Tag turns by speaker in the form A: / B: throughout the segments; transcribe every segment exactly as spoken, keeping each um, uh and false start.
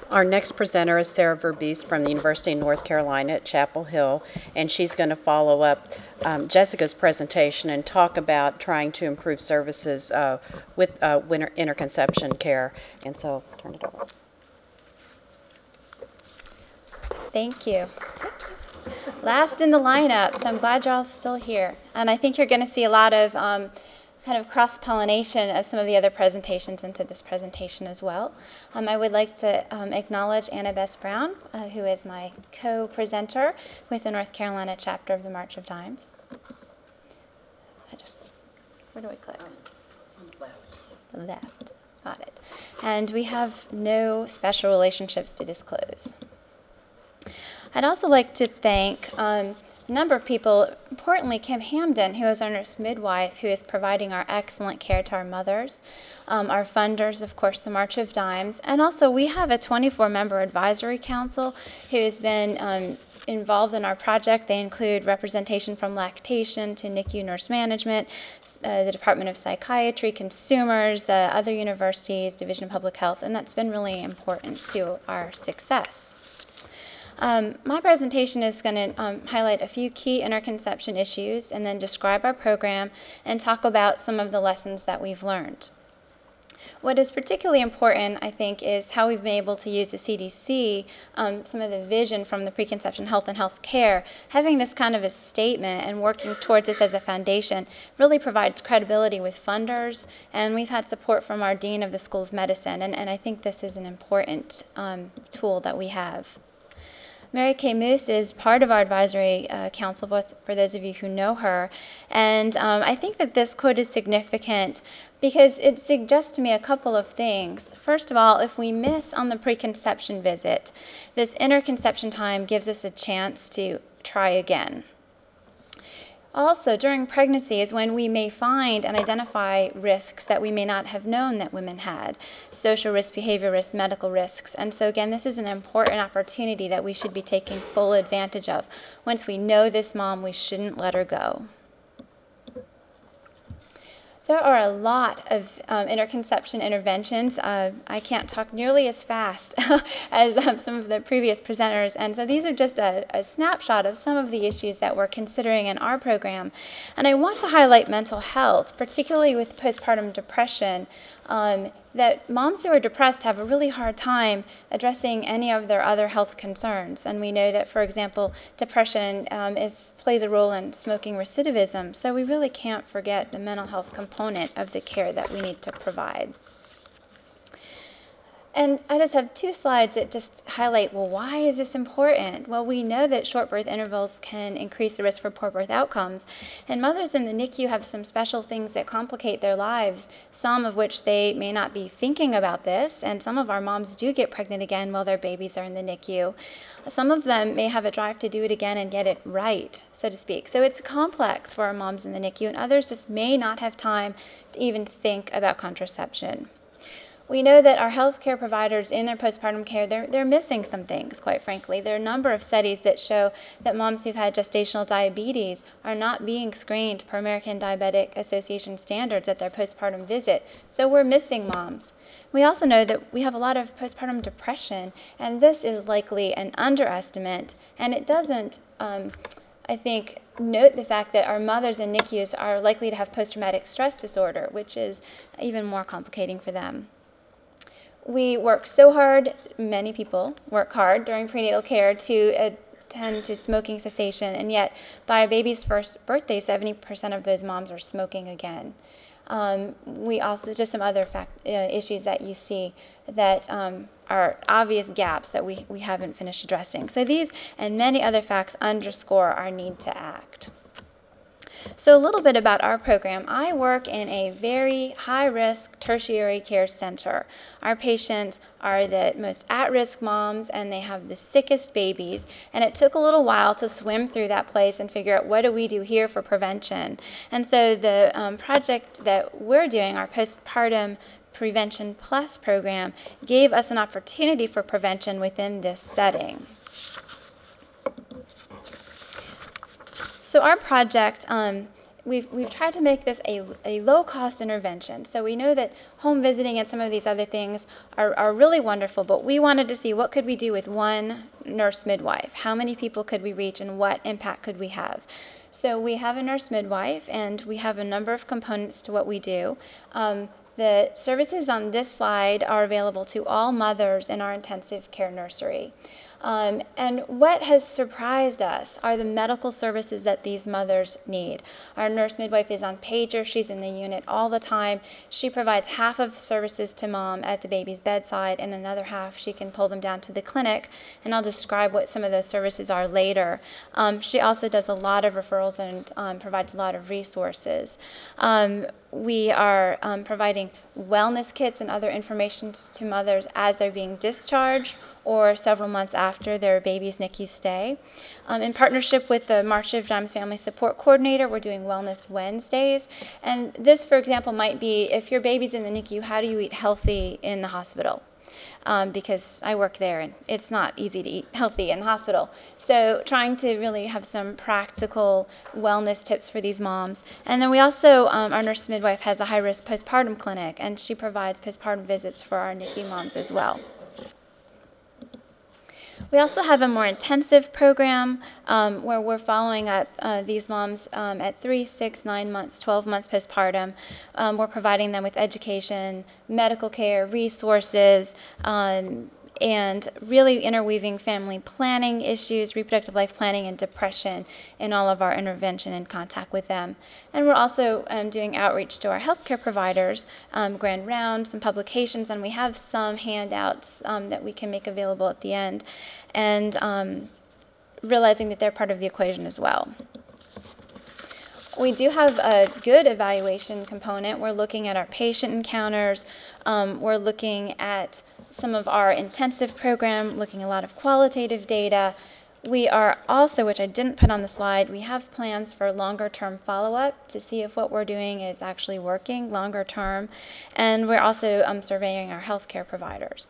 A: Our next presenter is Sarah Verbeest from the University of North Carolina at Chapel Hill, and she's going to follow up um, Jessica's presentation and talk about trying to improve services uh, with uh, winter interconception care. And so, turn it over.
B: Thank you. Last in the lineup, so I'm glad you're all still here. And I think you're going to see a lot of um, kind of cross-pollination of some of the other presentations into this presentation as well. Um, I would like to um, acknowledge Anna Bess Brown, uh, who is my co-presenter with the North Carolina chapter of the March of Dimes. I just, where do I click? The left. Got it. And we have no special relationships to disclose. I'd also like to thank um, a number of people, importantly Kim Hamden, who is our nurse midwife, who is providing our excellent care to our mothers, um, our funders, of course, the March of Dimes, and also we have a twenty-four member advisory council who has been um, involved in our project. They include representation from lactation to N I C U nurse management, uh, the Department of Psychiatry, consumers, uh, other universities, Division of Public Health, and that's been really important to our success. Um, my presentation is going to um, highlight a few key interconception issues and then describe our program and talk about some of the lessons that we've learned. What is particularly important, I think, is how we've been able to use the C D C, um, some of the vision from the preconception health and health care, having this kind of a statement and working towards this as a foundation really provides credibility with funders, and we've had support from our Dean of the School of Medicine, and, and I think this is an important um, tool that we have. Mary Kay Moose is part of our advisory uh, council, both for those of you who know her, and um, I think that this quote is significant because it suggests to me a couple of things. First of all, if we miss on the preconception visit, this interconception time gives us a chance to try again. Also, during pregnancy is when we may find and identify risks that we may not have known that women had, social risk, behavior risk, medical risks. And so again, this is an important opportunity that we should be taking full advantage of. Once we know this mom, we shouldn't let her go. There are a lot of um, interconception interventions. Uh, I can't talk nearly as fast as um, some of the previous presenters, and so these are just a, a snapshot of some of the issues that we're considering in our program. And I want to highlight mental health, particularly with postpartum depression, um, that moms who are depressed have a really hard time addressing any of their other health concerns. And we know that, for example, depression um, is, plays a role in smoking recidivism, so we really can't forget the mental health component of the care that we need to provide. And I just have two slides that just highlight, well, why is this important? Well, we know that short birth intervals can increase the risk for poor birth outcomes, and mothers in the N I C U have some special things that complicate their lives, some of which they may not be thinking about this, and some of our moms do get pregnant again while their babies are in the N I C U. Some of them may have a drive to do it again and get it right, so to speak. So it's complex for our moms in the N I C U, and others just may not have time to even think about contraception. We know that our healthcare providers in their postpartum care, they're, they're missing some things, quite frankly. There are a number of studies that show that moms who've had gestational diabetes are not being screened per American Diabetic Association standards at their postpartum visit. So we're missing moms. We also know that we have a lot of postpartum depression, and this is likely an underestimate, and it doesn't, um, I think, note the fact that our mothers in N I C Us are likely to have post-traumatic stress disorder, which is even more complicating for them. We work so hard, many people work hard during prenatal care to attend to smoking cessation, and yet by a baby's first birthday, seventy percent of those moms are smoking again. Um, we also, just some other fact, uh, issues that you see that um, are obvious gaps that we, we haven't finished addressing. So these and many other facts underscore our need to act. So a little bit about our program. I work in a very high-risk tertiary care center. Our patients are the most at-risk moms, and they have the sickest babies, and it took a little while to swim through that place and figure out what do we do here for prevention. And so the um, project that we're doing, our postpartum Prevention Plus program, gave us an opportunity for prevention within this setting. So our project um, we've, we've tried to make this a, a low-cost intervention. So we know that home visiting and some of these other things are, are really wonderful, but we wanted to see what could we do with one nurse midwife? How many people could we reach, and what impact could we have? So we have a nurse midwife, and we have a number of components to what we do. Um, the services on this slide are available to all mothers in our intensive care nursery. Um, and what has surprised us are the medical services that these mothers need. Our nurse midwife is on pager. She's in the unit all the time. She provides half of services to mom at the baby's bedside, and another half she can pull them down to the clinic, and I'll describe what some of those services are later. Um, she also does a lot of referrals and um, provides a lot of resources. Um, we are um, providing wellness kits and other information to mothers as they're being discharged or several months after their baby's N I C U stay. Um, in partnership with the March of Dimes Family Support Coordinator, we're doing Wellness Wednesdays. And this, for example, might be if your baby's in the N I C U, how do you eat healthy in the hospital? Um, because I work there and it's not easy to eat healthy in the hospital. So trying to really have some practical wellness tips for these moms. And then we also, um, our nurse midwife has a high-risk postpartum clinic, and she provides postpartum visits for our N I C U moms as well. We also have a more intensive program um, where we're following up uh, these moms um, at three, six, nine months, twelve months postpartum. Um, we're providing them with education, medical care, resources, um, and really interweaving family planning issues, reproductive life planning, and depression in all of our intervention and contact with them. And we're also um, doing outreach to our healthcare providers, um, grand rounds, some publications, and we have some handouts um, that we can make available at the end, and um, realizing that they're part of the equation as well. We do have a good evaluation component. We're looking at our patient encounters. Um, we're looking at some of our intensive program, looking at a lot of qualitative data. We are also, which I didn't put on the slide, we have plans for longer term follow-up to see if what we're doing is actually working longer term. And we're also um, surveying our healthcare providers.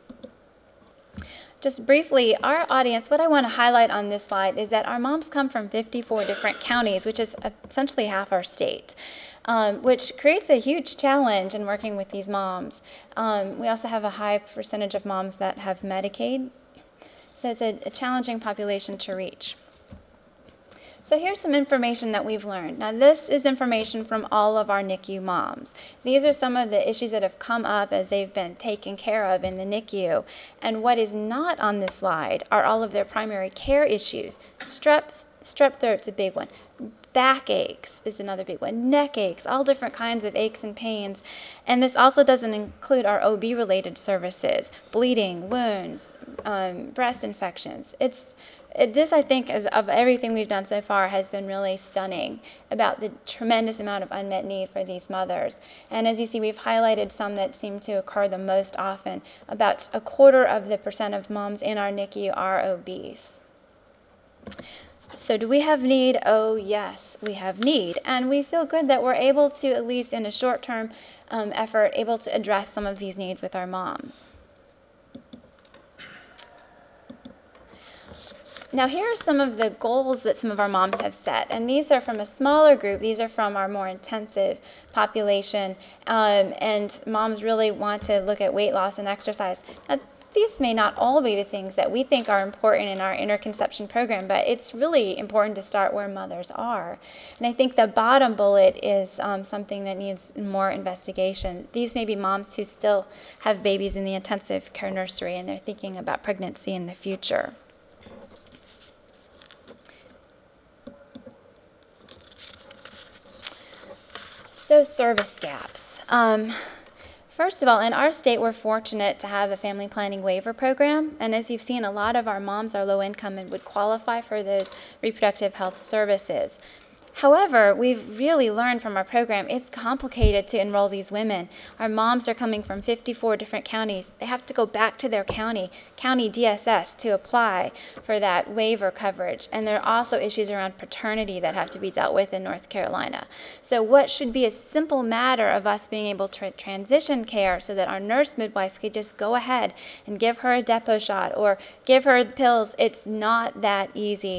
B: Just briefly, our audience, what I want to highlight on this slide is that our moms come from fifty-four different counties, which is essentially half our state, um, which creates a huge challenge in working with these moms. Um, we also have a high percentage of moms that have Medicaid, so it's a, a challenging population to reach. So here's some information that we've learned. Now this is information from all of our N I C U moms. These are some of the issues that have come up as they've been taken care of in the N I C U. And what is not on this slide are all of their primary care issues. Strep, strep throat's a big one. Back aches is another big one. Neck aches, all different kinds of aches and pains. And this also doesn't include our O B-related services, bleeding, wounds, um, breast infections. It's It, this, I think, is, of everything we've done so far, has been really stunning about the tremendous amount of unmet need for these mothers. And as you see, we've highlighted some that seem to occur the most often. About a quarter of the percent of moms in our N I C U are obese. So do we have need? Oh, yes, we have need. And we feel good that we're able to, at least in a short-term um, effort, able to address some of these needs with our moms. Now here are some of the goals that some of our moms have set, and these are from a smaller group. These are from our more intensive population, um, and moms really want to look at weight loss and exercise. Now, these may not all be the things that we think are important in our interconception program, but it's really important to start where mothers are. And I think the bottom bullet is um, something that needs more investigation. These may be moms who still have babies in the intensive care nursery, and they're thinking about pregnancy in the future. So service gaps. Um, first of all, in our state, we're fortunate to have a family planning waiver program. And as you've seen, a lot of our moms are low income and would qualify for those reproductive health services. However, we've really learned from our program, it's complicated to enroll these women. Our moms are coming from fifty-four different counties. They have to go back to their county, county D S S, to apply for that waiver coverage. And there are also issues around paternity that have to be dealt with in North Carolina. So what should be a simple matter of us being able to transition care so that our nurse midwife could just go ahead and give her a depot shot or give her the pills, it's not that easy.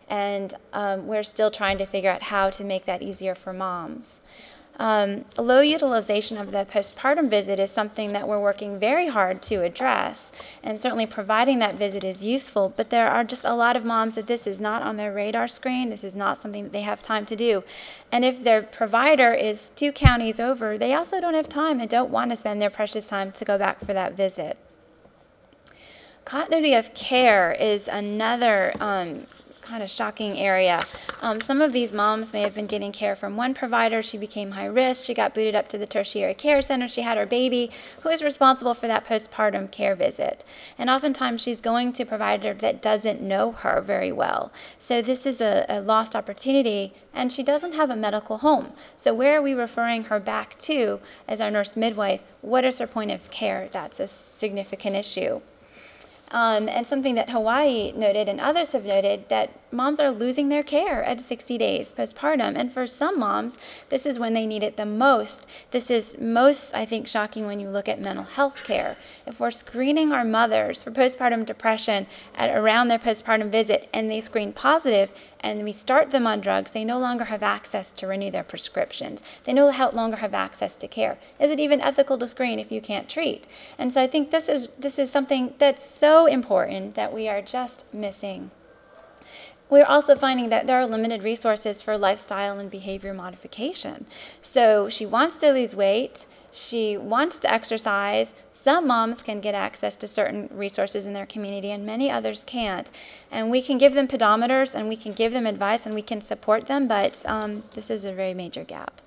B: and um, we're still trying to figure out how to make that easier for moms. Um, low utilization of the postpartum visit is something that we're working very hard to address, and certainly providing that visit is useful, but there are just a lot of moms that this is not on their radar screen. This is not something that they have time to do. And if their provider is two counties over, they also don't have time and don't want to spend their precious time to go back for that visit. Continuity of care is another um, kind of shocking area. Um, some of these moms may have been getting care from one provider. She became high risk. She got booted up to the tertiary care center. She had her baby. Who is responsible for that postpartum care visit? And oftentimes she's going to a provider that doesn't know her very well. So this is a, a lost opportunity, and she doesn't have a medical home. So where are we referring her back to as our nurse midwife? What is her point of care? That's a significant issue. Um, and something that Hawaii noted and others have noted, that moms are losing their care at sixty days postpartum. And for some moms, this is when they need it the most. This is most, I think, shocking when you look at mental health care. If we're screening our mothers for postpartum depression at around their postpartum visit and they screen positive and we start them on drugs, they no longer have access to renew their prescriptions. They no longer have access to care. Is it even ethical to screen if you can't treat? And so I think this is this is something that's so important that we are just missing. We're also finding that there are limited resources for lifestyle and behavior modification. So she wants to lose weight, she wants to exercise. Some moms can get access to certain resources in their community and many others can't. And we can give them pedometers and we can give them advice and we can support them, but um, this is a very major gap.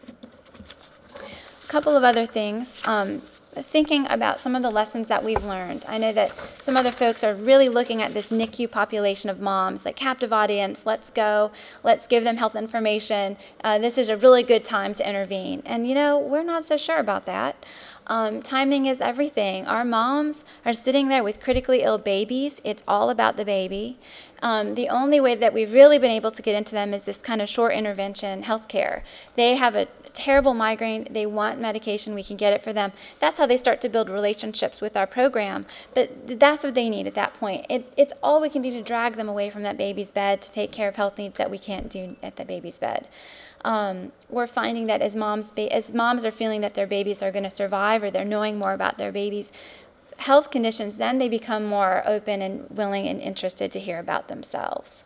B: A couple of other things. Um, thinking about some of the lessons that we've learned. I know that some other folks are really looking at this N I C U population of moms, like captive audience, let's go, let's give them health information. Uh, this is a really good time to intervene. And you know, we're not so sure about that. Um, timing is everything. Our moms are sitting there with critically ill babies. It's all about the baby. Um, the only way that we've really been able to get into them is this kind of short intervention healthcare. They have a terrible migraine. They want medication. We can get it for them. That's how they start to build relationships with our program. But that's what they need at that point. It, it's all we can do to drag them away from that baby's bed to take care of health needs that we can't do at the baby's bed. Um, we're finding that as moms, as moms are feeling that their babies are going to survive or they're knowing more about their babies' health conditions, then they become more open and willing and interested to hear about themselves.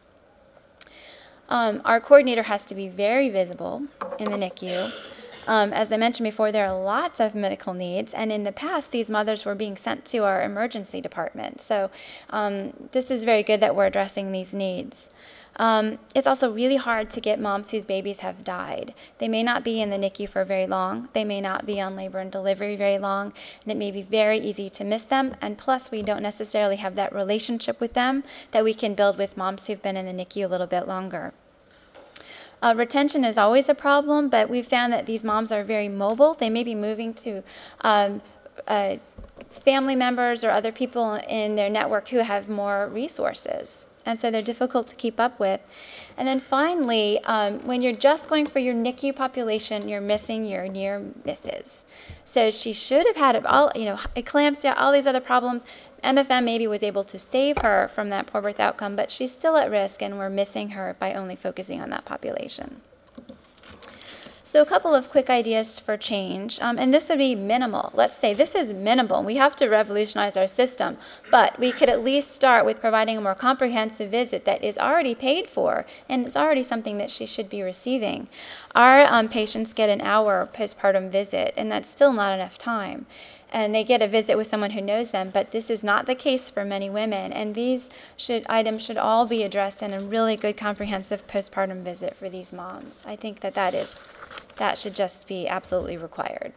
B: Um, our coordinator has to be very visible in the N I C U. Um, as I mentioned before, there are lots of medical needs, and in the past, these mothers were being sent to our emergency department. So um, this is very good that we're addressing these needs. Um, it's also really hard to get moms whose babies have died. They may not be in the N I C U for very long. They may not be on labor and delivery very long, and it may be very easy to miss them. And plus, we don't necessarily have that relationship with them that we can build with moms who've been in the N I C U a little bit longer. Uh, retention is always a problem, but we've found that these moms are very mobile. They may be moving to um, uh, family members or other people in their network who have more resources. And so they're difficult to keep up with. And then finally, um, when you're just going for your N I C U population, you're missing your near misses. So she should have had all, you know, eclampsia, all these other problems. M F M maybe was able to save her from that poor birth outcome, but she's still at risk, and we're missing her by only focusing on that population. So a couple of quick ideas for change, um, and this would be minimal. Let's say this is minimal. We have to revolutionize our system, but we could at least start with providing a more comprehensive visit that is already paid for, and it's already something that she should be receiving. Our um, patients get an hour postpartum visit, and that's still not enough time. And they get a visit with someone who knows them, but this is not the case for many women, and these should, items should all be addressed in a really good comprehensive postpartum visit for these moms. I think that that is That should just be absolutely required.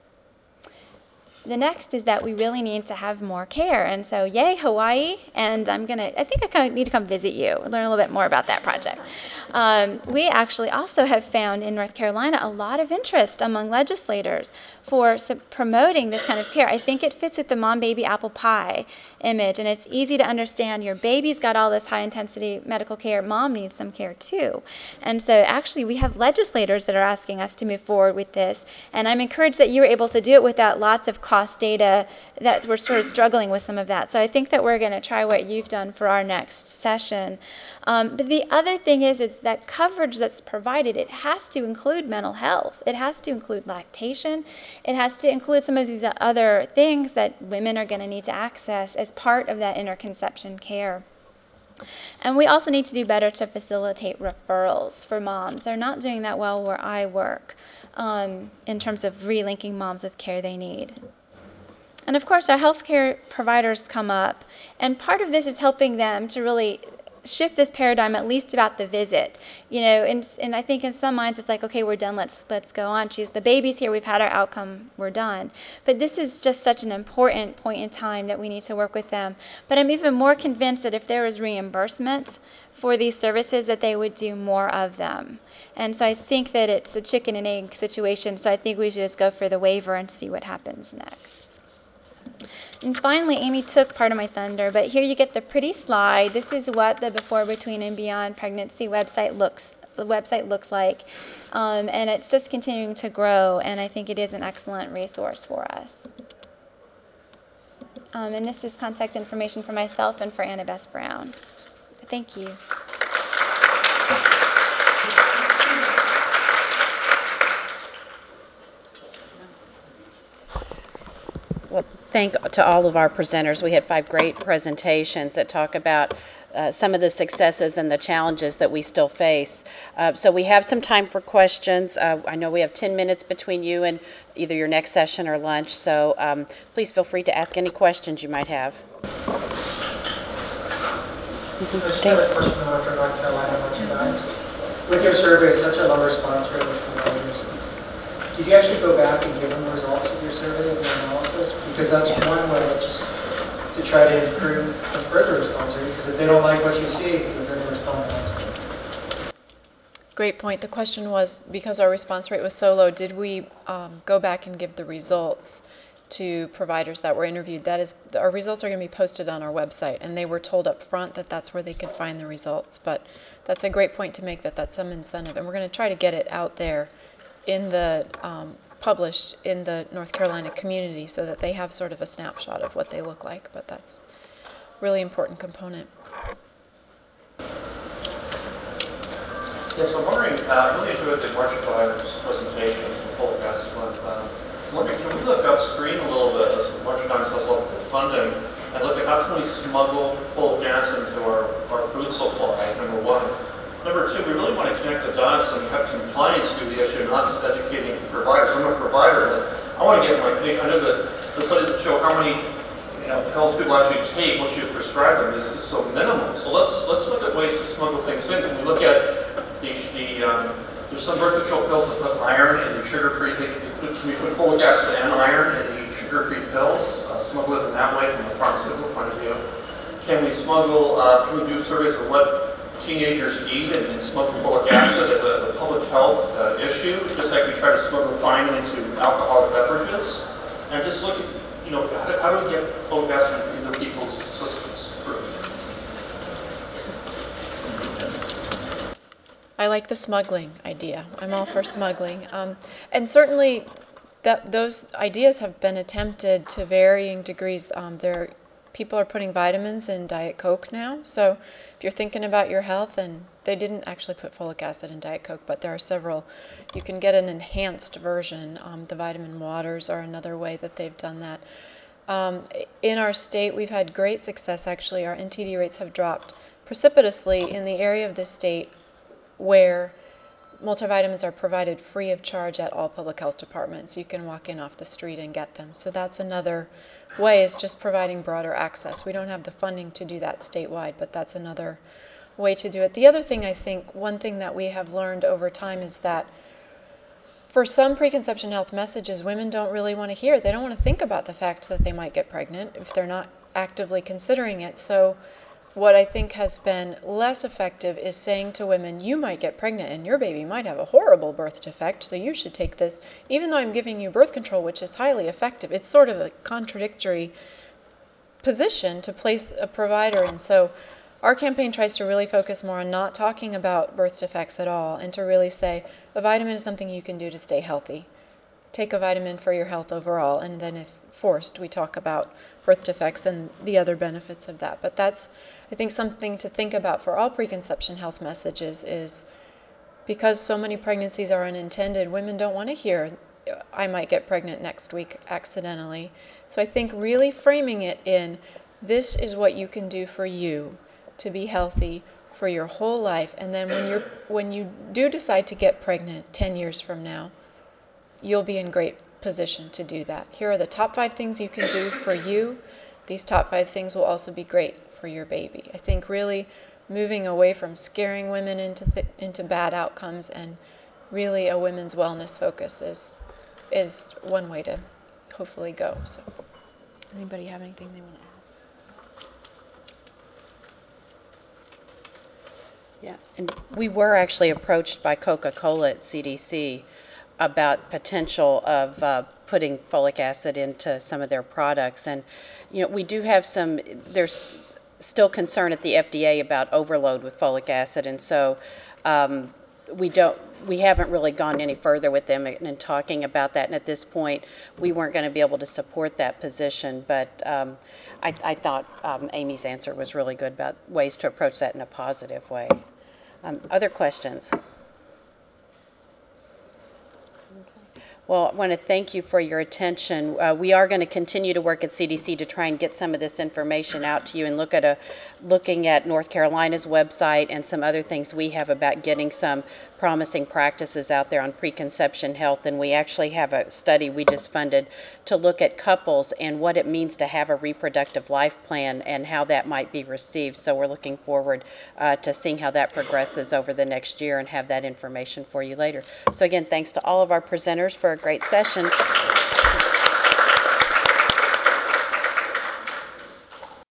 B: The next is that we really need to have more care. And so, yay, Hawaii. And I'm going to, I think I kind of need to come visit you and learn a little bit more about that project. Um, we actually also have found in North Carolina a lot of interest among legislators for promoting this kind of care. I think it fits with the mom, baby, apple pie image. And it's easy to understand your baby's got all this high intensity medical care. Mom needs some care too. And so actually we have legislators that are asking us to move forward with this. And I'm encouraged that you were able to do it without lots of cost data that we're sort of struggling with some of that. So I think that we're going to try what you've done for our next session. Um, but the other thing is, is that coverage that's provided, it has to include mental health. It has to include lactation. It has to include some of these other things that women are going to need to access as part of that interconception care. And we also need to do better to facilitate referrals for moms. They're not doing that well where I work um, in terms of relinking moms with care they need. And of course, our healthcare providers come up, and part of this is helping them to really shift this paradigm, at least about the visit. You know, and, and I think in some minds it's like, okay, we're done, let's let's go on. She's the baby's here, we've had our outcome, we're done. But this is just such an important point in time that we need to work with them. But I'm even more convinced that if there is reimbursement for these services, that they would do more of them. And so I think that it's a chicken and egg situation, so I think we should just go for the waiver and see what happens next. And finally, Amy took part of my thunder, but here you get the pretty slide. This is what the Before, Between, and Beyond Pregnancy website looks the website looks like, um, and it's just continuing to grow. And I think it is an excellent resource for us. Um, and this is contact information for myself and for Annabeth Brown. Thank you.
A: Well, thank to all of our presenters. We had five great presentations that talk about uh, some of the successes and the challenges that we still face. Uh, so we have some time for questions. Uh, I know we have ten minutes between you and either your next session or lunch, so um, please feel free to ask any questions you might have.
C: I just have a question about North Carolina, what you guys. With your survey, such a low response rate with providers. Did you actually go back and give them the results of your survey, of your analysis? Because that's one way just to try to improve the further response rate, because if they don't like what you see, they're going to respond the next day.
D: Great point. The question was, because our response rate was so low, did we um, go back and give the results to providers that were interviewed? That is, our results are going to be posted on our website, and they were told up front that that's where they could find the results. But that's a great point to make, that that's some incentive, and we're going to try to get it out there in the um, published in the North Carolina community so that they have sort of a snapshot of what they look like. But that's a really important component.
E: Yes, I'm wondering, uh, I really enjoyed the Marcia Dyer's presentations, the full guest one. Uh, I'm wondering, can we look upstream a little bit, as Marcia Dyer says, look at the funding, and look at how can we smuggle full gas into our, our food supply, number one. Number two, we really want to connect the dots and have compliance be the issue, not just educating providers. I'm a provider, but I want to get my patient. I know that the studies that show how many you know, pills people actually take once you prescribe them is, is so minimal. So let's let's look at ways to smuggle things in. Can we look at the, the um, there's some birth control pills that put iron in the sugar-free. Can we put folic acid and iron in the sugar-free pills? Uh, smuggle it in that way from a pharmaceutical point of view. Can we smuggle? Uh, can we do surveys of what teenagers eat and, and smuggle folic acid as a, as a public health uh, issue, just like we try to smuggle thiamine into alcoholic beverages? And just look at, you know, how do, how do we get folic acid into people's systems?
D: I like the smuggling idea. I'm all for smuggling. Um, and certainly that those ideas have been attempted to varying degrees. Um, there, people are putting vitamins in Diet Coke now. So if you're thinking about your health, and they didn't actually put folic acid in Diet Coke, but there are several. You can get an enhanced version. Um, the vitamin waters are another way that they've done that. Um, in our state, we've had great success, actually. Our N T D rates have dropped precipitously in the area of the state where multivitamins are provided free of charge at all public health departments. You can walk in off the street and get them. So that's another way, is just providing broader access. We don't have the funding to do that statewide, but that's another way to do it. The other thing, I think, one thing that we have learned over time is that for some preconception health messages, women don't really want to hear. They don't want to think about the fact that they might get pregnant if they're not actively considering it. So what I think has been less effective is saying to women, you might get pregnant and your baby might have a horrible birth defect, so you should take this. Even though I'm giving you birth control, which is highly effective, it's sort of a contradictory position to place a provider in. So our campaign tries to really focus more on not talking about birth defects at all, and to really say a vitamin is something you can do to stay healthy. Take a vitamin for your health overall, and then if forced. We talk about birth defects and the other benefits of that. But that's, I think, something to think about for all preconception health messages is because so many pregnancies are unintended, women don't want to hear, I might get pregnant next week accidentally. So I think really framing it in, this is what you can do for you to be healthy for your whole life. And then when you're when you do decide to get pregnant ten years from now, you'll be in great position to do that. Here are the top five things you can do for you. These top five things will also be great for your baby. I think really moving away from scaring women into th- into bad outcomes, and really a women's wellness focus is is one way to hopefully go. So, anybody have anything they want to add?
A: Yeah, and we were actually approached by Coca-Cola at C D C about potential of uh, putting folic acid into some of their products. And, you know, we do have some, there's still concern at the F D A about overload with folic acid. And so um, we don't, we haven't really gone any further with them in, in talking about that. And at this point, we weren't going to be able to support that position. But um, I, I thought um, Amy's answer was really good about ways to approach that in a positive way. Um, other questions? Well, I want to thank you for your attention. Uh, we are going to continue to work at C D C to try and get some of this information out to you, and look at a looking at North Carolina's website and some other things we have about getting some promising practices out there on preconception health. And we actually have a study we just funded to look at couples and what it means to have a reproductive life plan and how that might be received. So we're looking forward uh, to seeing how that progresses over the next year and have that information for you later. So again, thanks to all of our presenters for a great session.